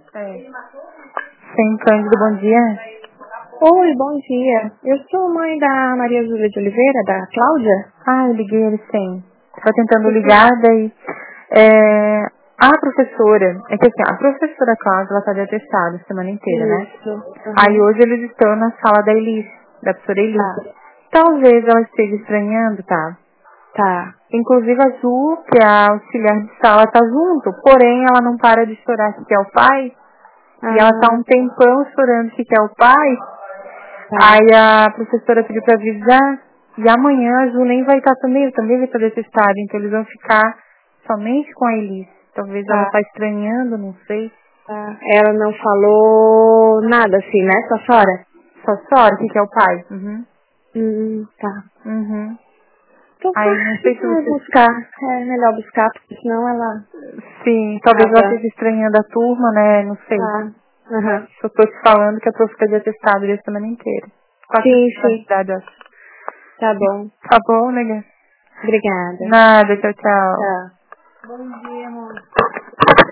É. Sim, Cândido, bom dia. Oi, bom dia. Eu sou mãe da Maria Júlia de Oliveira, da Cláudia. Eu liguei ele sim. Estava tentando ligar, daí... a professora... É que assim, a professora Cláudia, ela está de atestado a semana inteira, né? Isso. Uhum. Aí hoje eles estão na sala da Elis, da professora Elis. Tá. Talvez ela esteja estranhando, tá? Tá. Inclusive a Ju, que é a auxiliar de sala, tá junto. Porém, ela não para de chorar que é o pai. E ela tá um tempão chorando que é o pai. Tá. Aí a professora pediu pra avisar. E amanhã a Ju nem vai estar também, eu também vai estar desse estado. Então eles vão ficar somente com a Elis. Talvez ela tá estranhando, não sei. Tá. Ela não falou nada assim, né, sua senhora? Só chora que é o pai. Tá. Uhum. Então Aí não sei se vou você... buscar. É melhor buscar, porque senão ela... Sim, talvez ela esteja estranhando a turma, né? Não sei. Tá. Mas eu tô te falando que a prof fica de atestado a semana inteira. Sim. Sim. Tá bom. Tá bom, nega? Obrigada. Nada, tchau, tchau. Tchau. Bom dia.